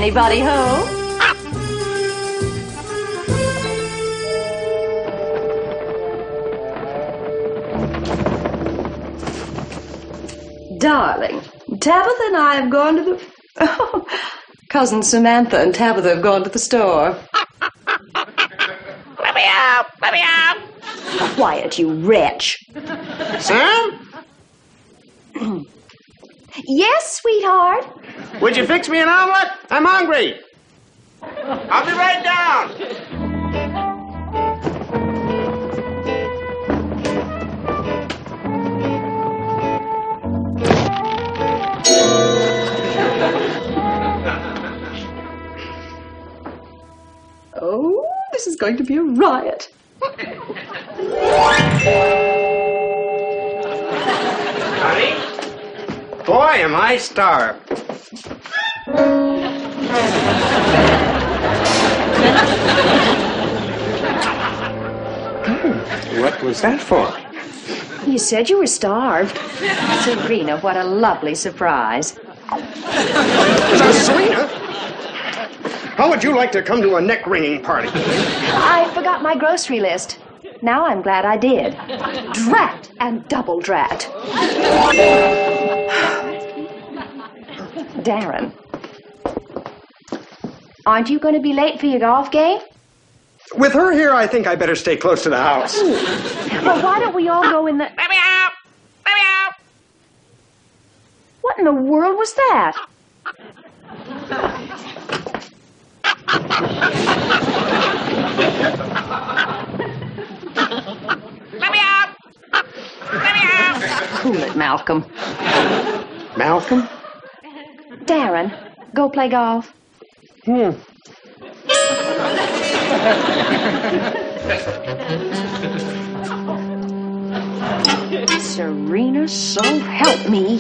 Anybody home? Darling, Tabitha and I have gone to the... Oh, Cousin Samantha and Tabitha have gone to the store. Let me out! Let me out! Quiet, you wretch. Sam? Yes, sweetheart? Would you fix me an omelet? I'm hungry. I'll be right down. Oh, this is going to be a riot. Honey? Boy, am I starved. What was that for? You said you were starved. Serena, what a lovely surprise. Serena? How would you like to come to a neck-wringing party? I forgot my grocery list. Now I'm glad I did. Drat and double drat. Darren, aren't you going to be late for your golf game? With her here, I think I better stay close to the house. Well, why don't we all go in the... Let me out! Let me out! What in the world was that? Let me out! Let me out! Cool it, Malcolm. Malcolm? Darren, go play golf. Serena, so help me.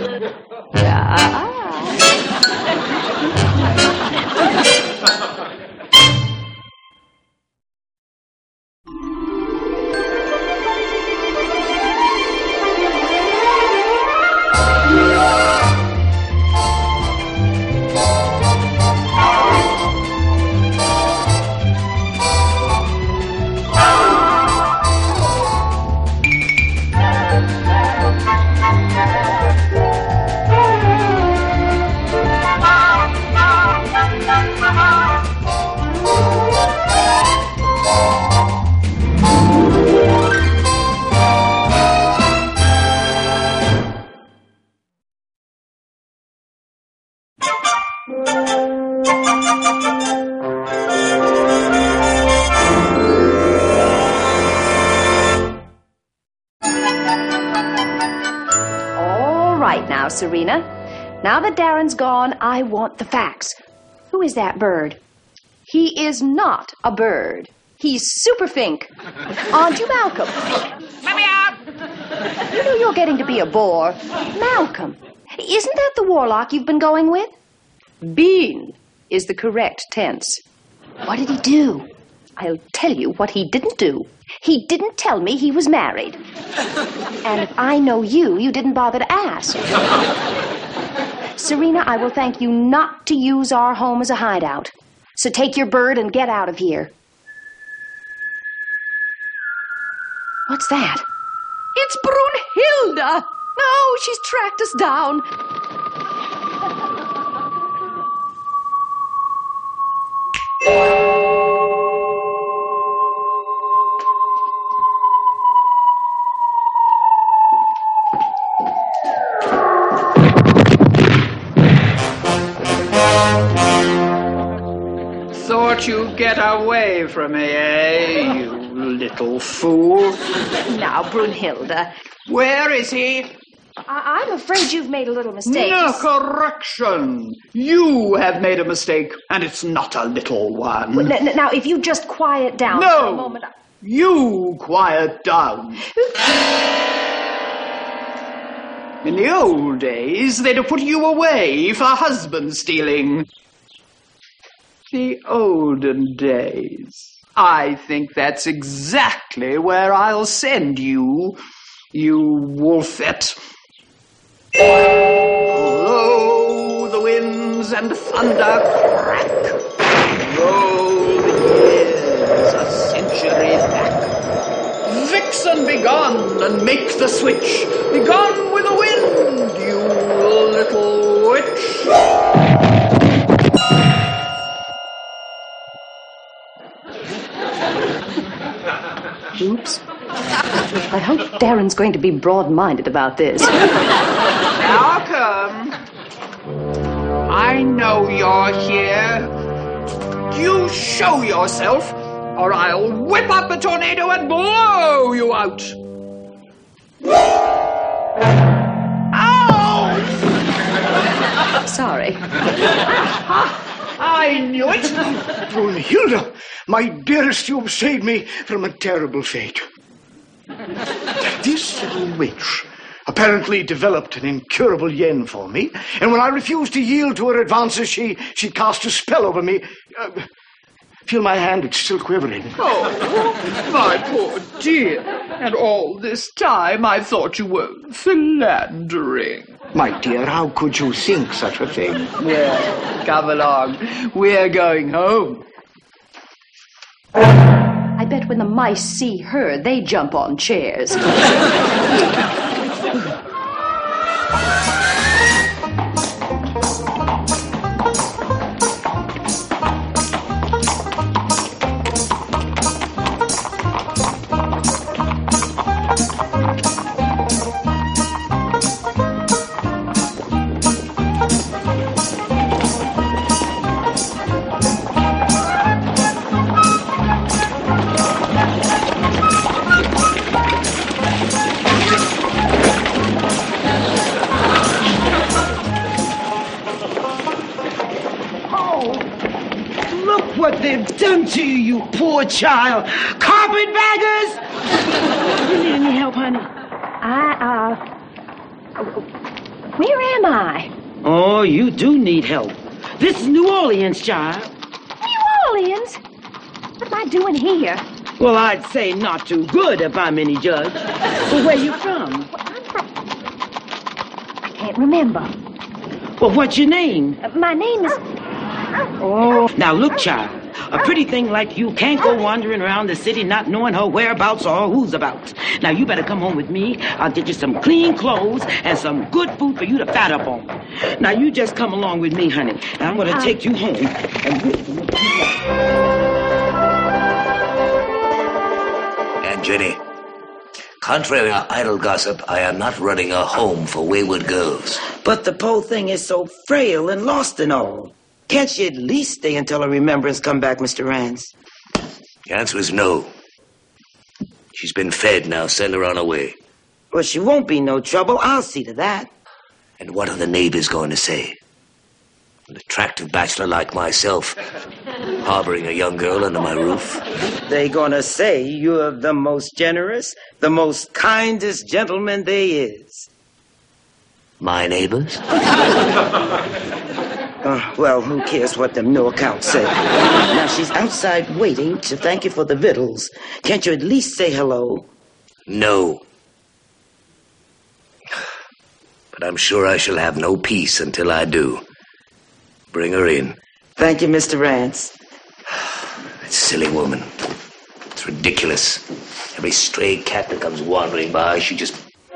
Serena. Now that Darren's gone, I want the facts. Who is that bird? He is not a bird. He's super fink. Aren't you, Malcolm? Let me out! You know you're getting to be a bore. Malcolm, isn't that the warlock you've been going with? Been is the correct tense. What did he do? I'll tell you what he didn't do. He didn't tell me he was married. And if I know you, you didn't bother to ask. Serena, I will thank you not to use our home as a hideout. So take your bird and get out of here. What's that? It's Brunhilde! No, she's tracked us down. Thought you'd get away from me, eh, you little fool? Now, Brunhilde. Where is he? I'm afraid you've made a little mistake. No, correction. You have made a mistake, and it's not a little one. Now, if you just quiet down no, for a moment... You quiet down. In the old days, they'd have put you away for husband stealing. The olden days. I think that's exactly where I'll send you, you wolfette. Blow the winds winds and thunder crack. Roll the years a century back. Vixen, be gone and make the switch. Be gone with the wind, you little witch. Oops. I hope Darren's going to be broad-minded about this. Malcolm, I know you're here. You show yourself, or I'll whip up a tornado and blow you out. Ow! Sorry. I knew it. Brunhilde, my dearest, you have saved me from a terrible fate. This little witch apparently developed an incurable yen for me, and when I refused to yield to her advances, she cast a spell over me. Feel my hand, it's still quivering. Oh, my poor dear. And all this time I thought you were philandering. My dear, how could you think such a thing? Well, come along. We're going home. I bet when the mice see her, they jump on chairs. Done to you, you poor child. Carpetbaggers! You need any help, honey? Where am I? Oh, you do need help. This is New Orleans, child. New Orleans? What am I doing here? Well, I'd say not too good if I'm any judge. Well, where you from? I can't remember. Well, what's your name? My name is... Oh. Now, look, child. A pretty thing like you can't go wandering around the city not knowing her whereabouts or who's about. Now, you better come home with me. I'll get you some clean clothes and some good food for you to fat up on. Now, you just come along with me, honey. And I'm going to take you home. And Jenny, contrary to idle gossip, I am not running a home for wayward girls. But the poor thing is so frail and lost and all. Can't she at least stay until her remembrance come back, Mr. Rance? The answer is no. She's been fed, now send her on her way. Well, she won't be no trouble. I'll see to that. And what are the neighbors going to say? An attractive bachelor like myself, harboring a young girl under my roof. They gonna say you're the most generous, the most kindest gentleman there is. My neighbors? Well, who cares what them no accounts say? Now, she's outside waiting to thank you for the victuals. Can't you at least say hello? No. But I'm sure I shall have no peace until I do. Bring her in. Thank you, Mr. Rance. That silly woman. It's ridiculous. Every stray cat that comes wandering by, she just...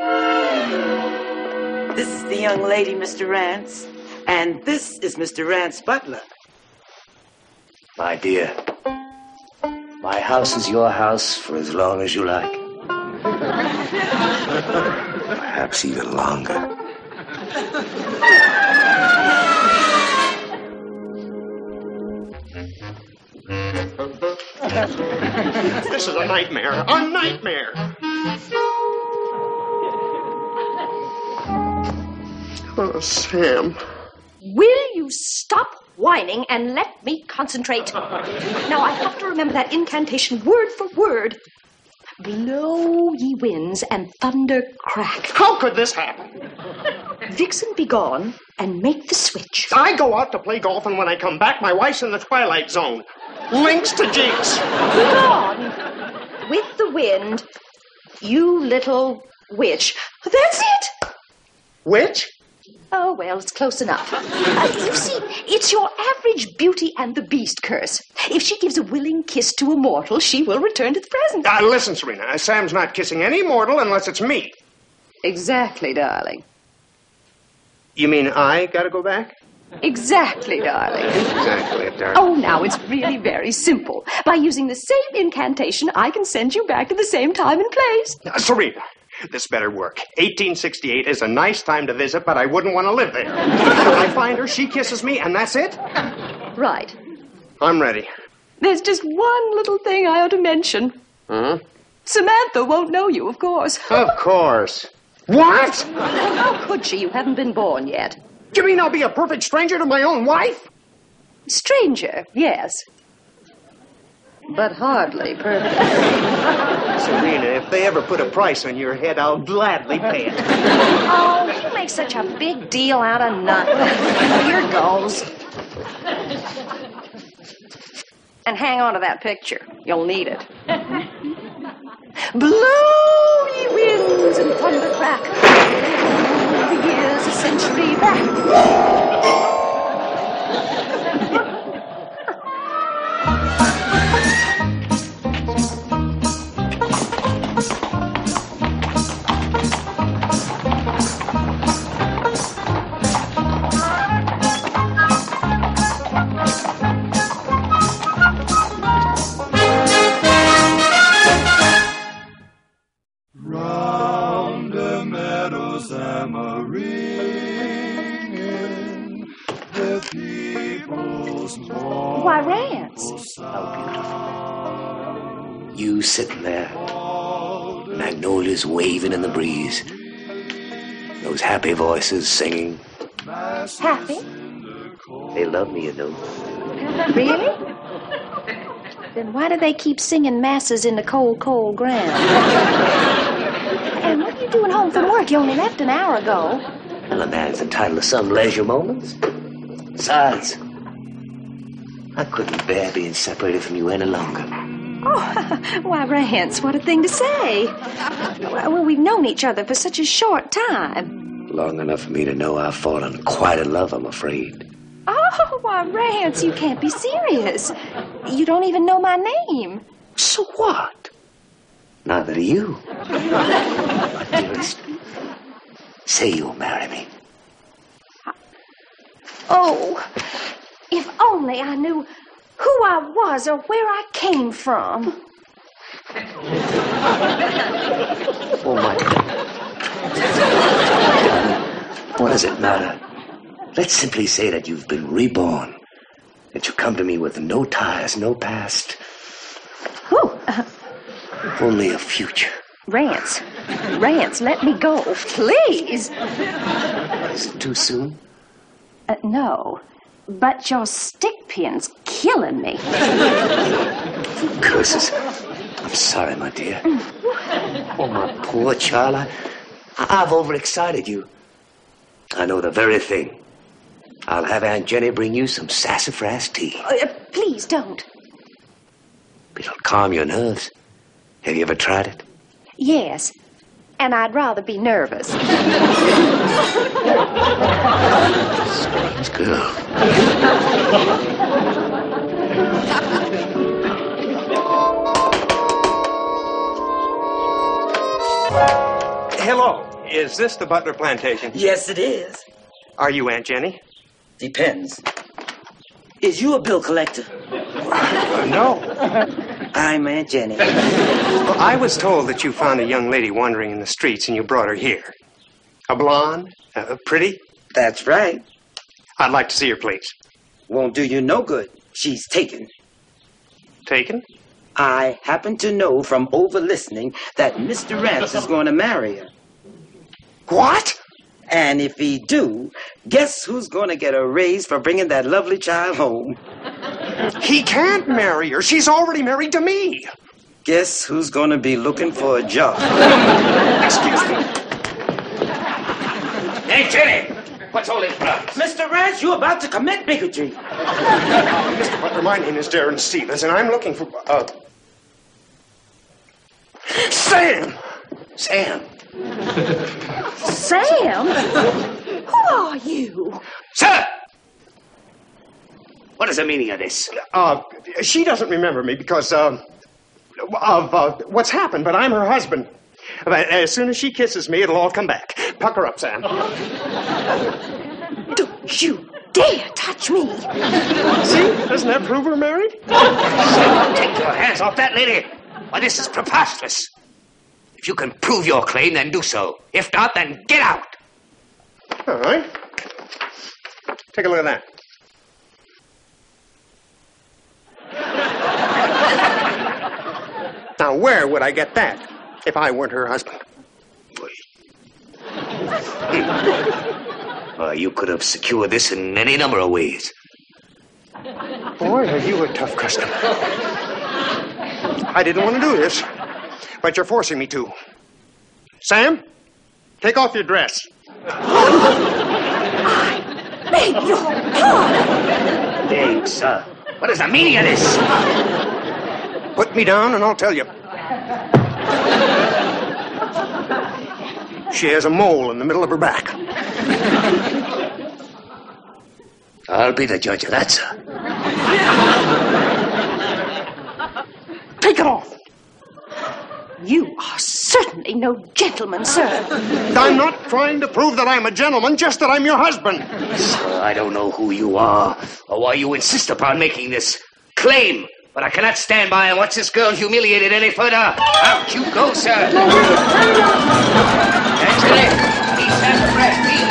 This is the young lady, Mr. Rance. And this is Mr. Rance Butler. My dear, my house is your house for as long as you like. Perhaps even longer. This is a nightmare. A nightmare. Oh, Sam. Will you stop whining and let me concentrate? Now, I have to remember that incantation word for word. Blow ye winds and thunder crack. How could this happen? Vixen be gone and make the switch. I go out to play golf, and when I come back, my wife's in the twilight zone. Links to Jinx. Be gone with the wind, you little witch. That's it. Witch? Oh, well, it's close enough. You see, it's your average Beauty and the Beast curse. If she gives a willing kiss to a mortal, she will return to the present. Listen, Serena, Sam's not kissing any mortal unless it's me. Exactly, darling. You mean I gotta go back? Exactly, darling. Exactly, darling. Oh, now it's really very simple. By using the same incantation, I can send you back to the same time and place. Serena, this better work. 1868 is a nice time to visit, but I wouldn't want to live there. I find her, she kisses me, and that's it? Right. I'm ready. There's just one little thing I ought to mention. Huh? Samantha won't know you, of course. Of course. What? How could she? You haven't been born yet. You mean I'll be a perfect stranger to my own wife? Stranger, yes. But hardly perfect. Serena, if they ever put a price on your head, I'll gladly pay it. Oh, you make such a big deal out of nothing. Here goes. And hang on to that picture. You'll need it. Blow, ye winds, and thunder crack. The years a century back. Why, Rance. How beautiful. You sitting there, magnolias waving in the breeze, those happy voices singing. Happy? They love me, you know. Really? Then why do they keep singing masses in the cold, cold ground? And what are you doing home from work? You only left an hour ago. Well, a man's entitled to some leisure moments. Besides, I couldn't bear being separated from you any longer. Oh, why, Rance, what a thing to say. Well, we've known each other for such a short time. Long enough for me to know I've fallen quite in love, I'm afraid. Oh, why, Rance, you can't be serious. You don't even know my name. So what? Neither do you. Dearest, say you'll marry me. Oh, if only I knew who I was or where I came from. Oh, my God. What does it matter? Let's simply say that you've been reborn. That you come to me with no ties, no past. Whew. Only a future. Rance, let me go, please. Is it too soon? No, but your stick pin's killing me. Curses. I'm sorry, my dear. Oh, my poor child. I've overexcited you. I know the very thing. I'll have Aunt Jenny bring you some sassafras tea. Please don't. It'll calm your nerves. Have you ever tried it? Yes, and I'd rather be nervous. Strange girl. Hello. Is this the Butler Plantation? Yes, it is. Are you Aunt Jenny? Depends. Is you a bill collector? No. I'm Aunt Jenny. Well, I was told that you found a young lady wandering in the streets and you brought her here. A blonde? Pretty? That's right. I'd like to see her, please. Won't do you no good. She's taken. Taken? I happen to know from over-listening that Mr. Rance is going to marry her. What? And if he do, guess who's going to get a raise for bringing that lovely child home? He can't marry her. She's already married to me. Guess who's going to be looking for a job? Excuse me. Hey, Jenny! What's all this about? Mr. Rance, you're about to commit bigotry. Mr. Butler, my name is Darren Stevens, and I'm looking for... Sam! Sam. Sam? Who are you? Sir! What is the meaning of this? She doesn't remember me because of what's happened, but I'm her husband. But as soon as she kisses me, it'll all come back. Pucker up, Sam. Don't you dare touch me. See? Doesn't that prove we're married? Take your hands off that lady. Why, this is preposterous. If you can prove your claim, then do so. If not, then get out. All right. Take a look at that. Now, where would I get that if I weren't her husband? You could have secured this in any number of ways. Boy, are you a tough customer. I didn't want to do this, but you're forcing me to. Sam, take off your dress. I beg your pardon. Dang, sir. What is the meaning of this? Put me down and I'll tell you. She has a mole in the middle of her back. I'll be the judge of that, sir. Take it off. You are certainly no gentleman, sir. I'm not trying to prove that I'm a gentleman, just that I'm your husband. Sir, I don't know who you are or why you insist upon making this claim, but I cannot stand by and watch this girl humiliated any further. Out you go, sir. Angela, please stand the press, please.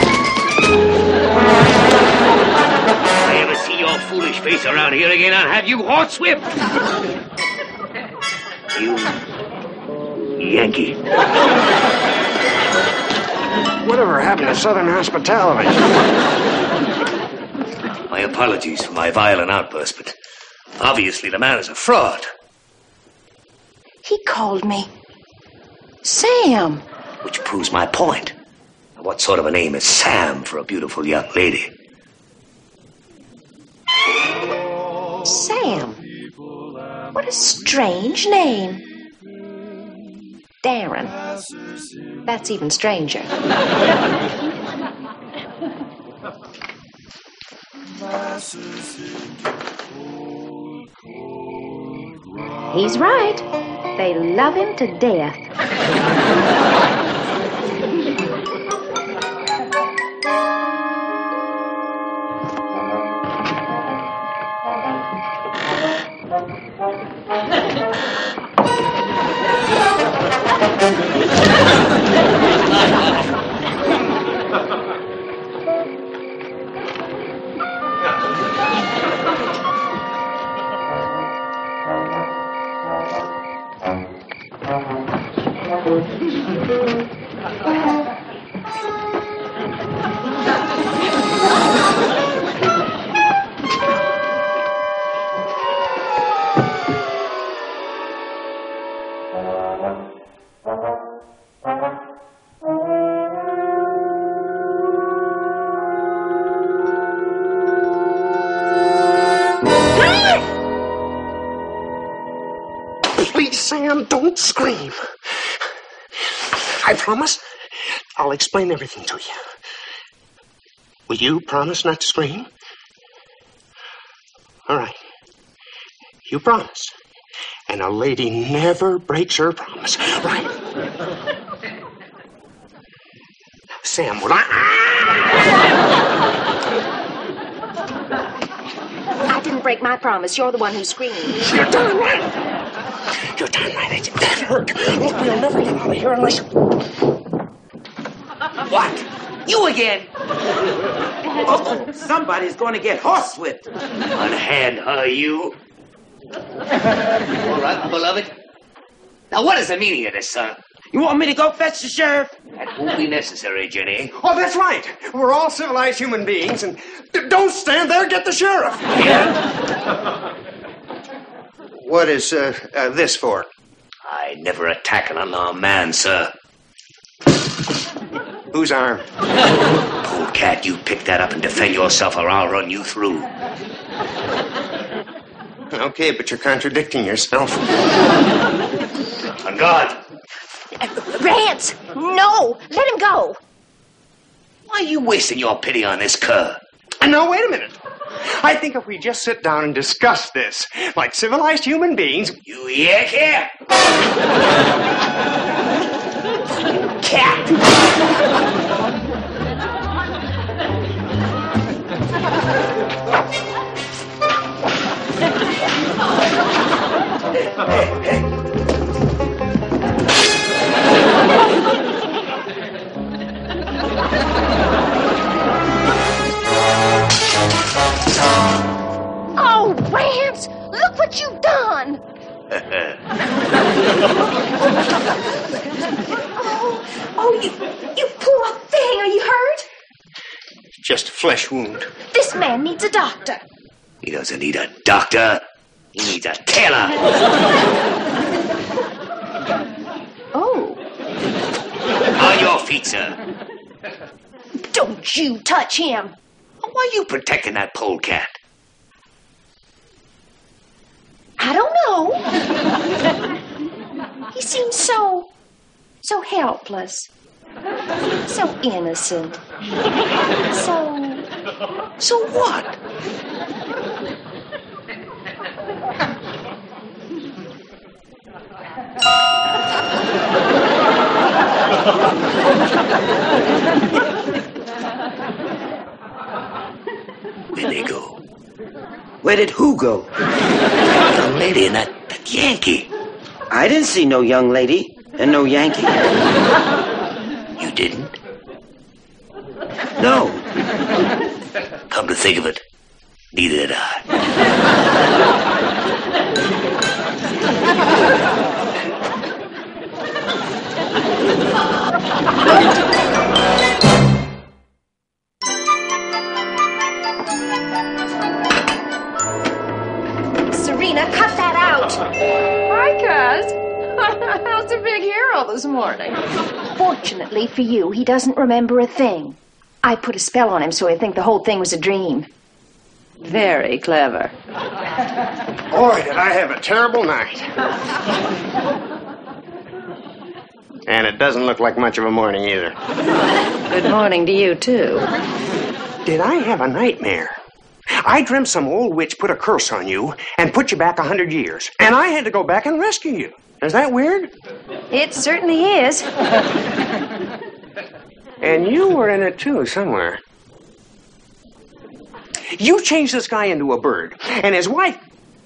If I ever see your foolish face around here again, I'll have you horsewhipped. You Yankee. Whatever happened to Southern hospitality? My apologies for my violent outburst, but obviously the man is a fraud. He called me Sam. Which proves my point. What sort of a name is Sam for a beautiful young lady? Sam. What a strange name. Darren. That's even stranger. He's right. They love him to death. Please, Sam, don't scream. I promise I'll explain everything to you. Will you promise not to scream? All right. You promise. And a lady never breaks her promise, right? Sam, will I didn't break my promise. You're the one who screamed. You're darn right. You're darn right. That hurt. Look, we'll never get out of here unless... What? You again? Oh, somebody's going to get horsewhipped. Unhand her, you. All right, my beloved. Now, what is the meaning of this, son? You want me to go fetch the sheriff? That won't be necessary, Jenny. Oh, that's right. We're all civilized human beings, and don't stand there. Get the sheriff. Yeah? What is this for? I never attack an unarmed man, sir. Whose arm? Polecat, you pick that up and defend yourself, or I'll run you through. Okay, but you're contradicting yourself. On guard. Rance! No! Let him go! Why are you wasting your pity on this cur? No, wait a minute. I think if we just sit down and discuss this, like civilized human beings... You yak here! Cat! Oh, Rance! Look what you've done! You poor thing! Are you hurt? Just a flesh wound. This man needs a doctor. He doesn't need a doctor. He needs a tailor. Oh. On your feet, sir. Don't you touch him. Why are you protecting that polecat? I don't know. He seems so helpless. So innocent. So what? Where'd they go? Where did who go? The young lady and that Yankee. I didn't see no young lady and no Yankee. You didn't? No. Come to think of it, neither did I. Serena, cut that out. Hi, Cuz. How's the big hero this morning? Fortunately for you, he doesn't remember a thing. I put a spell on him so he'd think the whole thing was a dream. Very clever. Boy, did I have a terrible night. And it doesn't look like much of a morning either. Good morning to you, too. Did I have a nightmare? I dreamt some old witch put a curse on you and put you back 100 years. And I had to go back and rescue you. Is that weird? It certainly is. And you were in it too, somewhere. You changed this guy into a bird, and his wife...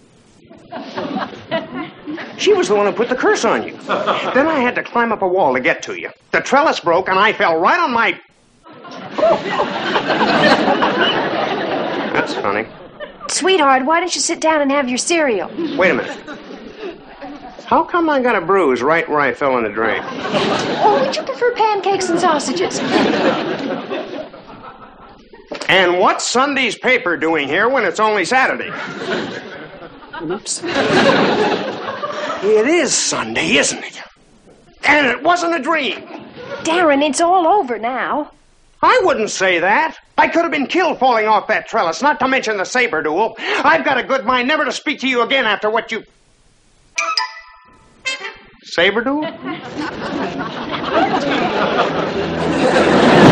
She was the one who put the curse on you. Then I had to climb up a wall to get to you. The trellis broke, and I fell right on my... That's funny. Sweetheart, why don't you sit down and have your cereal? Wait a minute. How come I got a bruise right where I fell in the drain? Or would you prefer pancakes and sausages? And what's Sunday's paper doing here when it's only Saturday? Oops. It is Sunday, isn't it? And it wasn't a dream. Darren, it's all over now. I wouldn't say that. I could have been killed falling off that trellis, not to mention the saber duel. I've got a good mind never to speak to you again after what you... Saber duel?